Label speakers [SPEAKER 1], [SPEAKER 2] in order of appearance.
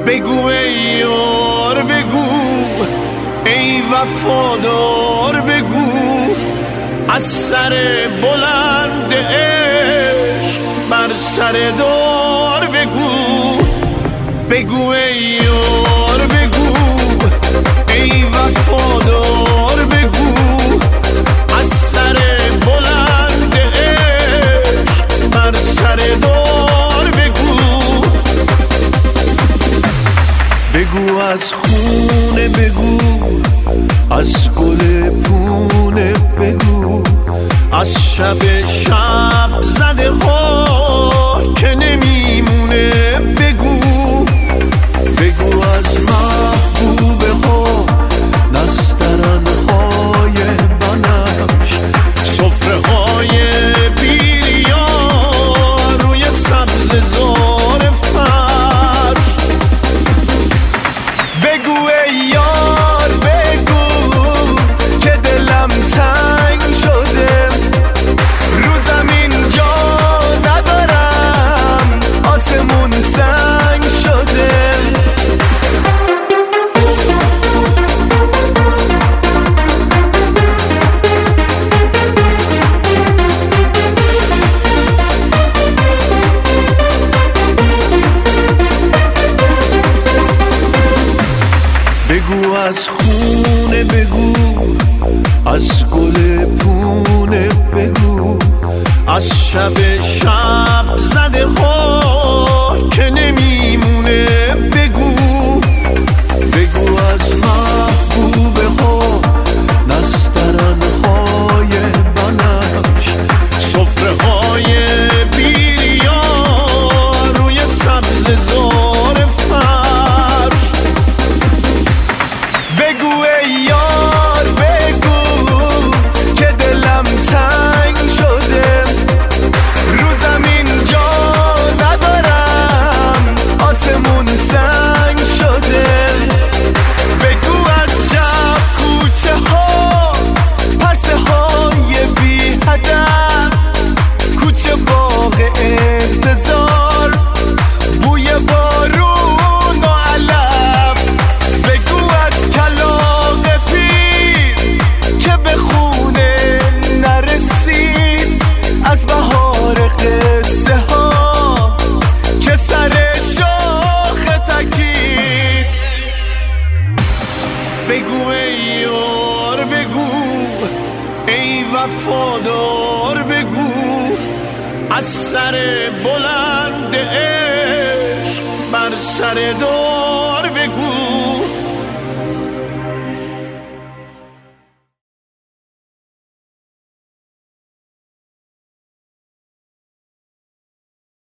[SPEAKER 1] بگو ای یار بگو، ای وفادار بگو، از سر بلند عشق بر سر دار بگو. بگو ای یار بگو، ای وفادار بگو، از سر بلند عشق بر سر دار بگو. بگو از خونه بگو، از گل پونه بگو، از شب زده ها که نمیمونه بگو. بگو از محبوبه ها، نسترن های بنفش، سفره های بیریا روی سبز زار فرش. بگو ای یار بگو که دلم تنگ شده، رو زمین جا ندارم، آسمون سنگ شده. بگو از خونه بگو، از گل پونه بگو، از شب زده ها که نمیمونه بگو. بگو از محبوبه ها، نسترن های بنفش، سفره های بیریا روی سبز زار فرش. بگو ای یار بگو که دلم تنگ شده، رو زمین جا ندارم، آسمون سنگ شده. بگو از شب کوچه ها، پرسه های بی هدف، کوچه باغ انتظار، بوی بارون و علف. بگو از کلاغ پیر که به خونه نرسید، از بهار قصه ها که سر شاخ تکید. بگو ای یار بگو، ای وفادار بگو، از سر بلند عشق بر سر دار